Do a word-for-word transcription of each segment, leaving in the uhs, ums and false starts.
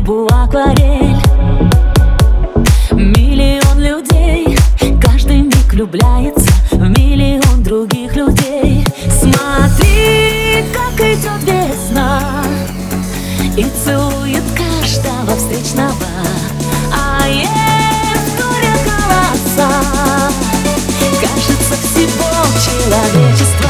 небу акварель. Миллион людей, каждый миг влюбляется в миллион других людей. Смотри, как идет весна и целует каждого встречного, а ей вторят голоса, кажется, всего человечества.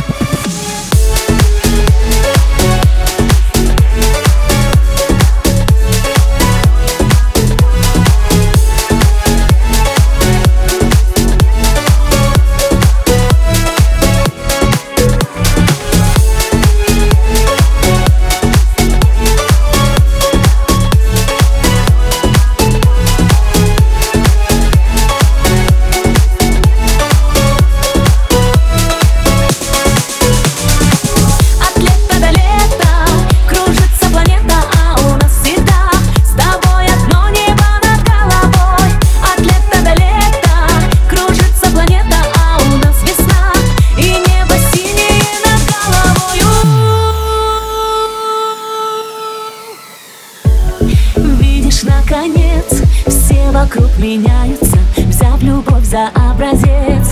Наконец, все вокруг меняются, взяв любовь за образец.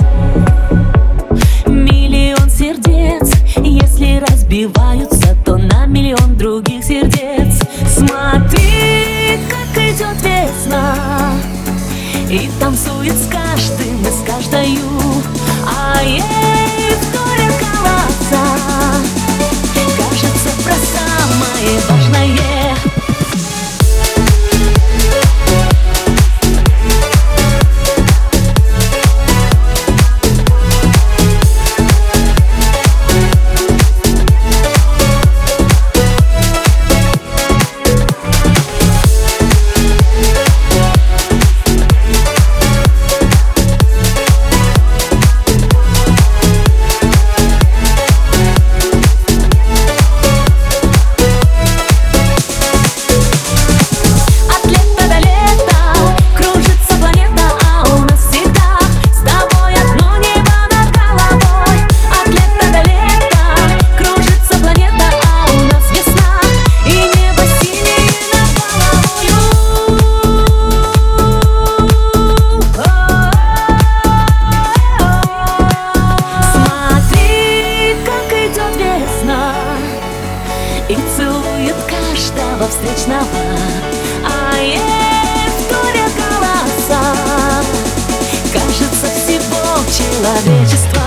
Миллион сердец, если разбиваются, то на миллион других сердец. Смотри, как идет весна и танцует с каждым и с каждою, а ей вторят голоса, кажется, про самое важное. И целует каждого встречного, а ей вторят голоса, кажется, всего человечества.